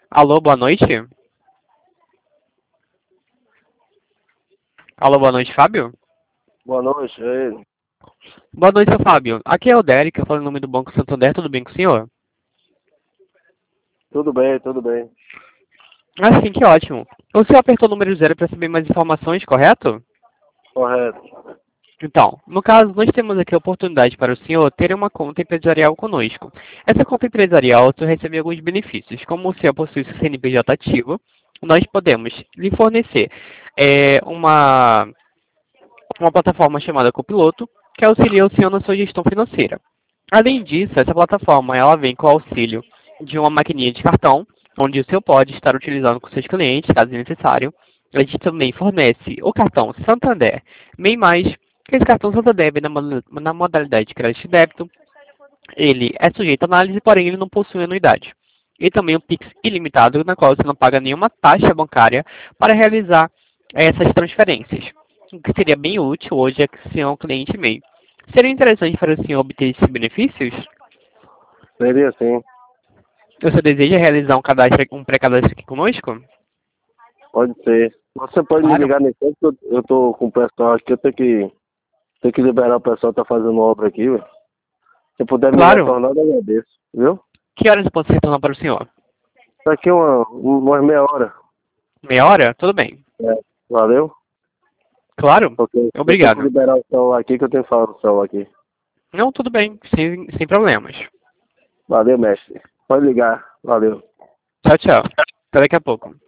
Alô, boa noite. Alô, boa noite, Fábio. Boa noite, é ele. Boa noite, seu Fábio. Aqui é o Derek, eu falo em nome do Banco Santander, tudo bem com o senhor? Tudo bem, tudo bem. Ah, sim, que ótimo. O senhor apertou o número zero para saber mais informações, correto? Correto. Então, no caso, nós temos aqui a oportunidade para o senhor ter uma conta empresarial conosco. Essa conta empresarial, o senhor recebe alguns benefícios. Como o senhor possui seu CNPJ ativo, nós podemos lhe fornecer uma plataforma chamada Copiloto, que auxilia o senhor na sua gestão financeira. Além disso, essa plataforma ela vem com o auxílio de uma maquininha de cartão, onde o senhor pode estar utilizando com seus clientes, caso necessário. A gente também fornece o cartão Santander MEI+, que esse cartão Santander vem na modalidade de crédito e débito. Ele é sujeito à análise, porém ele não possui anuidade. E também o Pix ilimitado, na qual você não paga nenhuma taxa bancária para realizar essas transferências. O que seria bem útil hoje é que o senhor é um cliente MEI. Seria interessante para o senhor obter esses benefícios? Seria sim. Você deseja realizar um pré-cadastro aqui conosco? Pode ser. Você pode me Claro. ligar nesse tempo que eu tô com o pessoal aqui, eu tenho que liberar o pessoal que tá fazendo obra aqui, velho. Se puder me Claro. retornar, eu agradeço. Viu? Que horas eu posso retornar para o senhor? Daqui umas meia hora. Meia hora? Tudo bem. É. Valeu? Claro. Porque eu tenho que Obrigado. liberar o celular aqui, que eu tenho que falar do celular aqui. Não, tudo bem. Sem problemas. Valeu, mestre. Pode ligar. Valeu. Tchau, tchau. Até daqui a pouco.